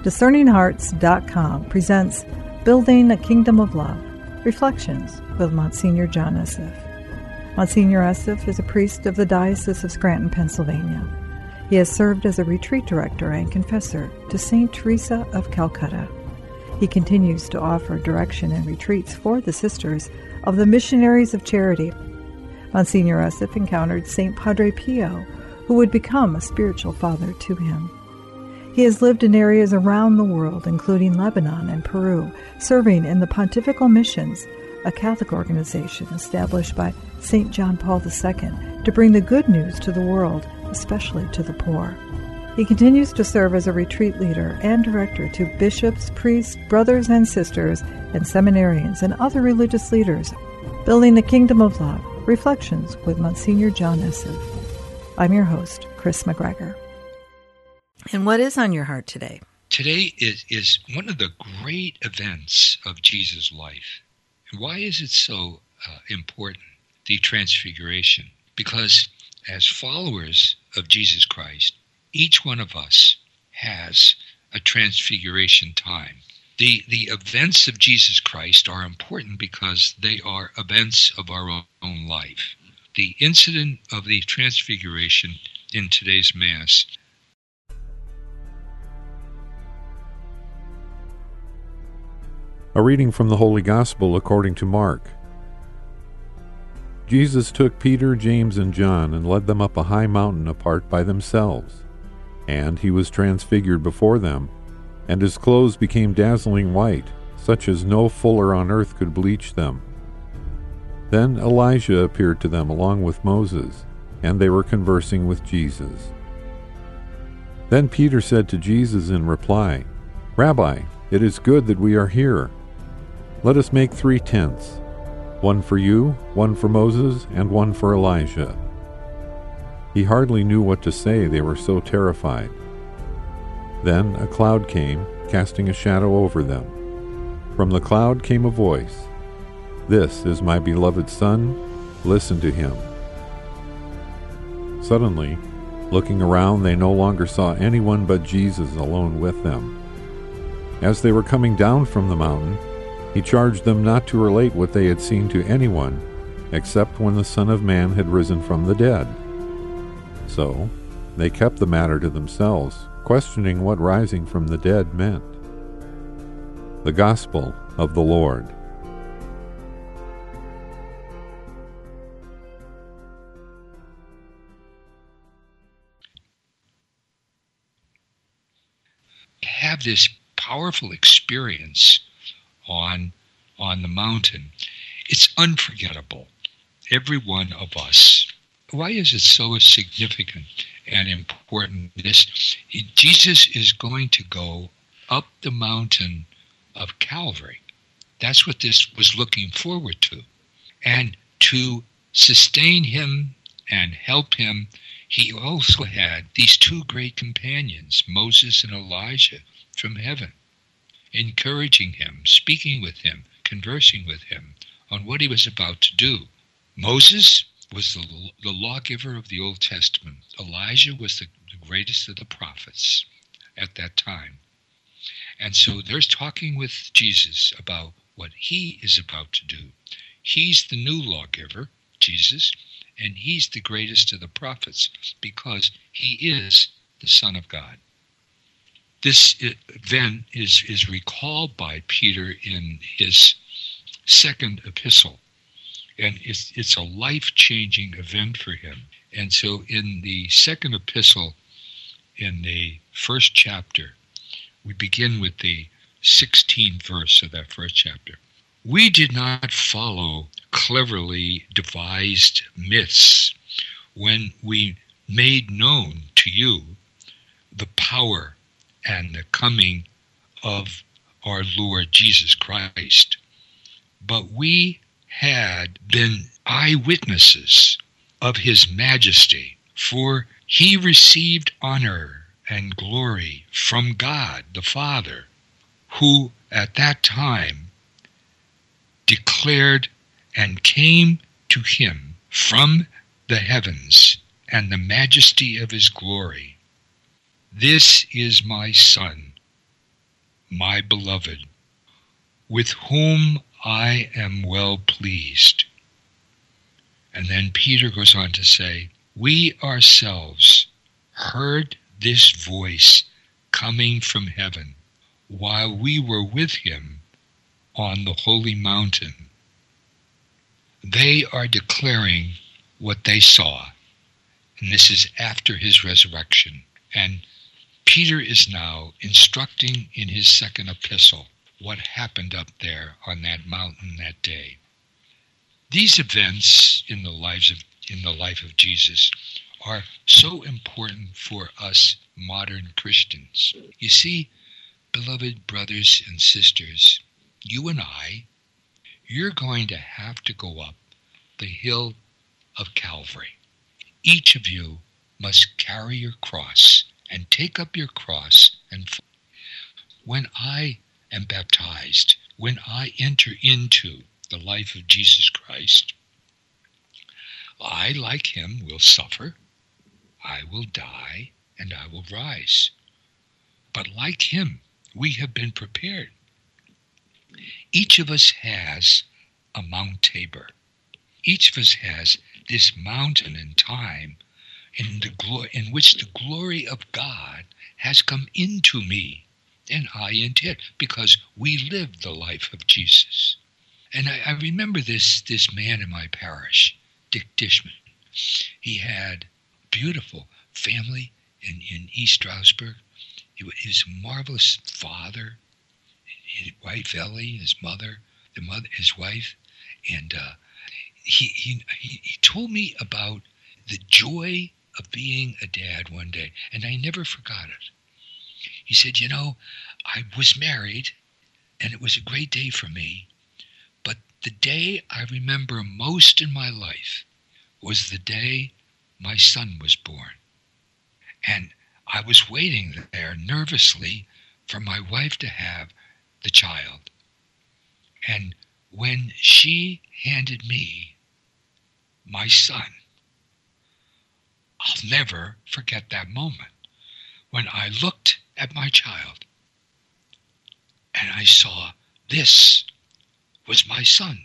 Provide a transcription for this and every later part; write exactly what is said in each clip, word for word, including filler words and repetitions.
Discerning Hearts dot com presents Building a Kingdom of Love, Reflections with Monsignor John Esseff. Monsignor Esseff is a priest of the Diocese of Scranton, Pennsylvania. He has served as a retreat director and confessor to Saint Teresa of Calcutta. He continues to offer direction and retreats for the Sisters of the Missionaries of Charity. Monsignor Esseff encountered Saint Padre Pio, who would become a spiritual father to him. He has lived in areas around the world, including Lebanon and Peru, serving in the Pontifical Missions, a Catholic organization established by Saint John Paul the Second to bring the good news to the world, especially to the poor. He continues to serve as a retreat leader and director to bishops, priests, brothers and sisters, and seminarians and other religious leaders. Building the Kingdom of Love, Reflections with Monsignor John Esseff. I'm your host, Chris McGregor. And what is on your heart today? Today is, is one of the great events of Jesus' life. And why is it so uh, important? The Transfiguration. Because as followers of Jesus Christ, each one of us has a transfiguration time. The, the events of Jesus Christ are important because they are events of our own, own life. The incident of the Transfiguration in today's Mass. A reading from the Holy Gospel according to Mark. Jesus took Peter, James, and John and led them up a high mountain apart by themselves. And he was transfigured before them, and his clothes became dazzling white, such as no fuller on earth could bleach them. Then Elijah appeared to them along with Moses, and they were conversing with Jesus. Then Peter said to Jesus in reply, "Rabbi, it is good that we are here. Let us make three tents, one for you, one for Moses, and one for Elijah." He hardly knew what to say, they were so terrified. Then a cloud came, casting a shadow over them. From the cloud came a voice, "This is my beloved Son, listen to him." Suddenly, looking around, they no longer saw anyone but Jesus alone with them. As they were coming down from the mountain, he charged them not to relate what they had seen to anyone, except when the Son of Man had risen from the dead. So they kept the matter to themselves, questioning what rising from the dead meant. The Gospel of the Lord. Have this powerful experience on, on the mountain. It's unforgettable. Every one of us. Why is it so significant and important? This Jesus is going to go up the mountain of Calvary. That's what this was looking forward to. And to sustain him and help him, he also had these two great companions, Moses and Elijah, from heaven, encouraging him, speaking with him, conversing with him on what he was about to do. Moses was the, the lawgiver of the Old Testament. Elijah was the, the greatest of the prophets at that time. And so they're talking with Jesus about what he is about to do. He's the new lawgiver, Jesus, and he's the greatest of the prophets because he is the Son of God. This event is, is recalled by Peter in his second epistle. And it's, it's a life-changing event for him. And so in the second epistle, in the first chapter, we begin with the sixteenth verse of that first chapter. "We did not follow cleverly devised myths when we made known to you the power and the coming of our Lord Jesus Christ. But we had been eyewitnesses of his majesty, for he received honor and glory from God the Father, who at that time declared and came to him from the heavens and the majesty of his glory. This is my Son, my beloved, with whom I am well pleased. And then Peter goes on to say, we ourselves heard this voice coming from heaven while we were with him on the holy mountain. They are declaring what they saw, and this is after his resurrection. And Peter is now instructing in his second epistle what happened up there on that mountain that day. These events in the lives of in the life of Jesus are so important for us modern Christians. You see, beloved brothers and sisters, you and I, you're going to have to go up the hill of Calvary. Each of you must carry your cross and take up your cross. And when I am baptized, when I enter into the life of Jesus Christ, I, like him, will suffer, I will die, and I will rise. But like him, we have been prepared. Each of us has a Mount Tabor. Each of us has this mountain in time in, the glo- in which the glory of God has come into me, and I into it, because we live the life of Jesus. And I, I remember this, this man in my parish, Dick Dishman. He had a beautiful family in, in East Stroudsburg. He was a marvelous father, his wife Ellie, his mother, the mother, his wife, and uh, he, he he he told me about the joy of being a dad one day, and I never forgot it. He said, you know, I was married, and it was a great day for me, but the day I remember most in my life was the day my son was born. And I was waiting there nervously for my wife to have the child. And when she handed me my son, I'll never forget that moment when I looked at my child and I saw this was my son.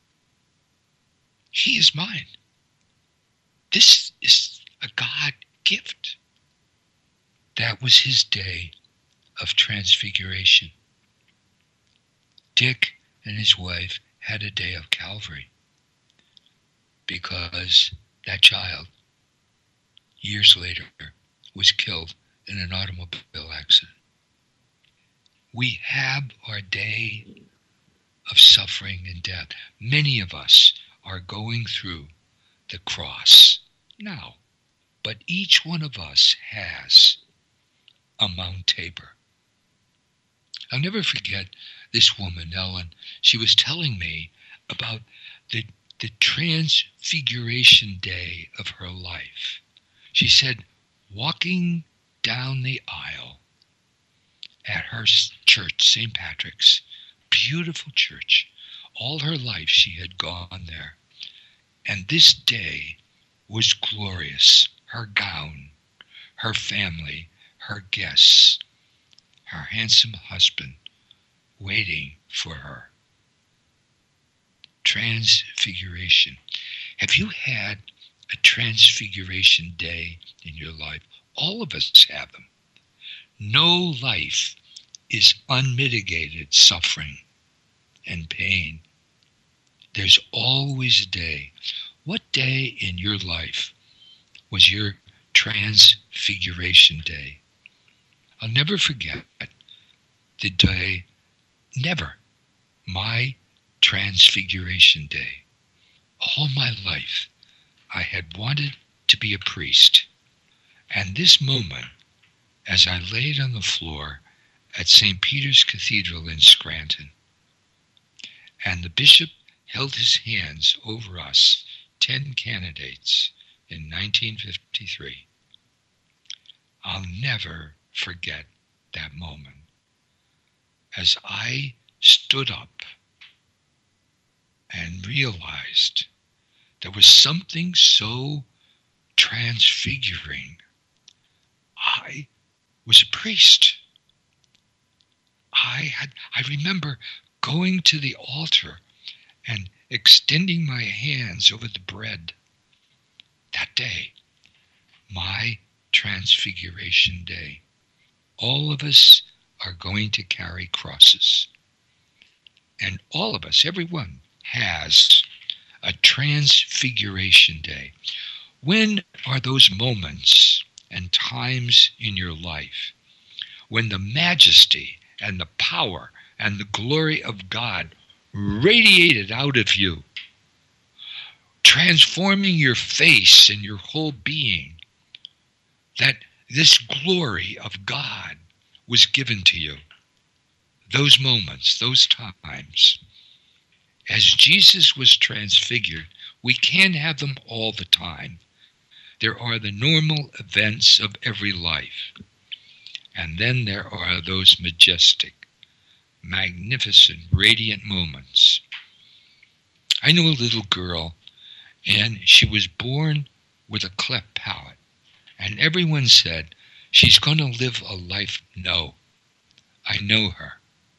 He is mine. This is a God gift. That was his day of transfiguration. Dick and his wife had a day of Calvary because that child, years later, was killed in an automobile accident. We have our day of suffering and death. Many of us are going through the cross now, but each one of us has a Mount Tabor. I'll never forget this woman, Ellen. She was telling me about the, the transfiguration day of her life. She said, walking down the aisle at her church, Saint Patrick's, beautiful church. All her life she had gone there. And this day was glorious. Her gown, her family, her guests, her handsome husband waiting for her. Transfiguration. Have you had a transfiguration day in your life? All of us have them. No life is unmitigated suffering and pain. There's always a day. What day in your life was your transfiguration day? I'll never forget the day, never, my transfiguration day. All my life, I had wanted to be a priest. And this moment, as I laid on the floor at Saint Peter's Cathedral in Scranton, and the bishop held his hands over us, ten candidates, in nineteen fifty-three, I'll never forget that moment. As I stood up and realized there was something so transfiguring. I was a priest. I had, I remember going to the altar and extending my hands over the bread. That day, my Transfiguration Day, all of us are going to carry crosses. And all of us, everyone, has a Transfiguration Day. When are those moments and times in your life when the majesty and the power and the glory of God radiated out of you, transforming your face and your whole being, that this glory of God was given to you? Those moments, those times. As Jesus was transfigured, we can't have them all the time. There are the normal events of every life. And then there are those majestic, magnificent, radiant moments. I knew a little girl, and she was born with a cleft palate. And everyone said, she's going to live a life. No, I know her.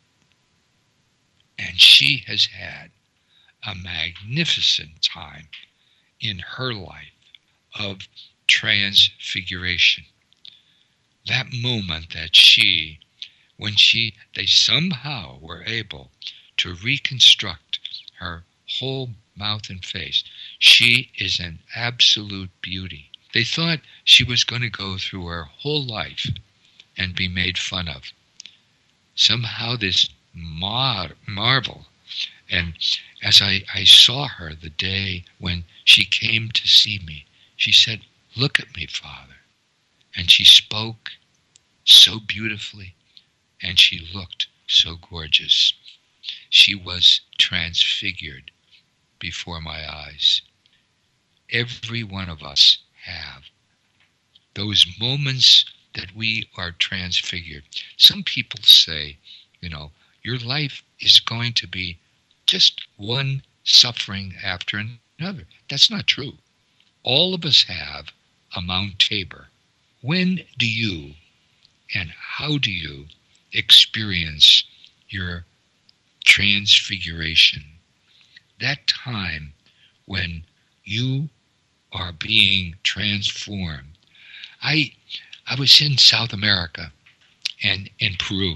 And she has had a magnificent time in her life of transfiguration. That moment that she, when she, they somehow were able to reconstruct her whole mouth and face, she is an absolute beauty. They thought she was going to go through her whole life and be made fun of. Somehow this mar- marvel, and as I, I saw her the day when she came to see me, she said, "Look at me, Father." And she spoke so beautifully, and she looked so gorgeous. She was transfigured before my eyes. Every one of us have those moments that we are transfigured. Some people say, you know, your life is going to be just one suffering after another. That's not true. All of us have a Mount Tabor. When do you and how do you experience your transfiguration? That time when you are being transformed. I I was in South America and in Peru,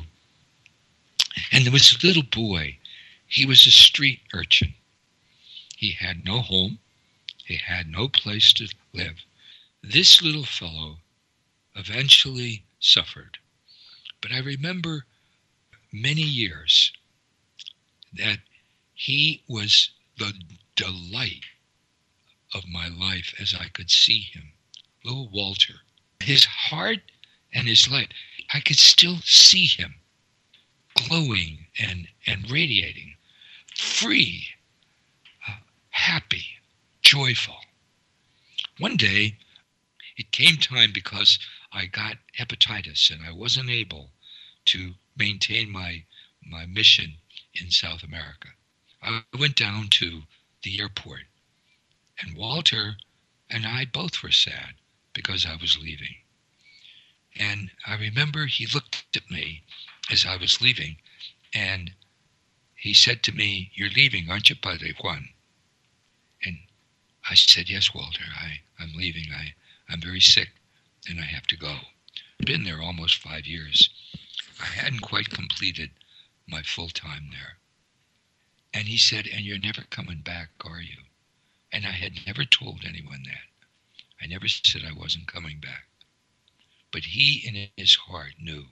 and there was a little boy. He was a street urchin. He had no home. He had no place to live. This little fellow eventually suffered. But I remember many years that he was the delight of my life as I could see him. Little Walter. His heart and his light, I could still see him glowing and, and radiating, free, uh, happy, joyful. One day, it came time because I got hepatitis and I wasn't able to maintain my, my mission in South America. I went down to the airport, and Walter and I both were sad because I was leaving. And I remember he looked at me as I was leaving, and he said to me, "You're leaving, aren't you, Padre Juan?" And I said, "Yes, Walter, I, I'm leaving. I, I'm very sick, and I have to go." I've been there almost five years. I hadn't quite completed my full time there. And he said, "And you're never coming back, are you?" And I had never told anyone that. I never said I wasn't coming back. But he, in his heart, knew.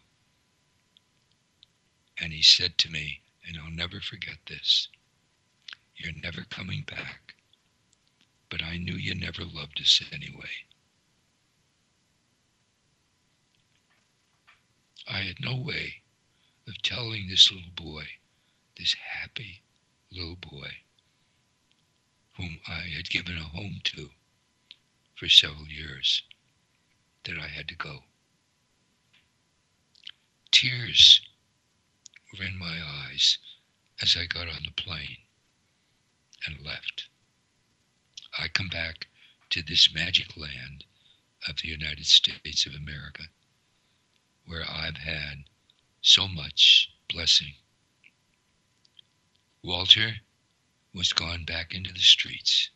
And he said to me, and I'll never forget this, "You're never coming back. But I knew you never loved us anyway." I had no way of telling this little boy, this happy little boy, whom I had given a home to for several years, that I had to go. Tears were in my eyes as I got on the plane and left. I come back to this magic land of the United States of America, where I've had so much blessing. Walter was gone back into the streets.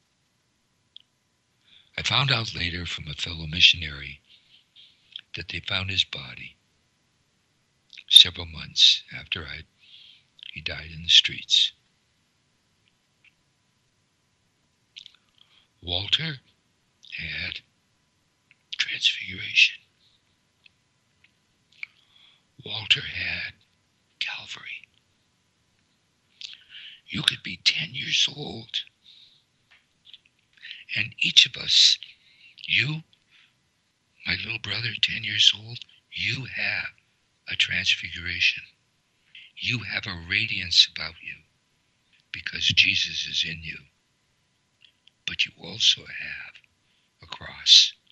I found out later from a fellow missionary that they found his body several months after I, he died in the streets. Walter had transfiguration. Walter had Calvary. You could be ten years old, and each of us, you, my little brother, ten years old, you have a transfiguration. You have a radiance about you because Jesus is in you. But you also have a cross.